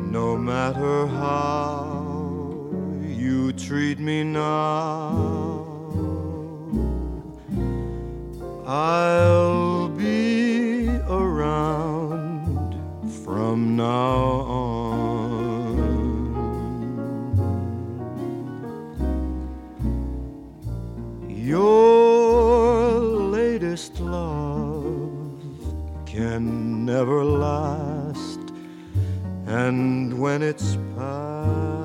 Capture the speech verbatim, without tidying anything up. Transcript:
No matter how you treat me now, I'll be around from now on. Your latest love can never last, and when it's past,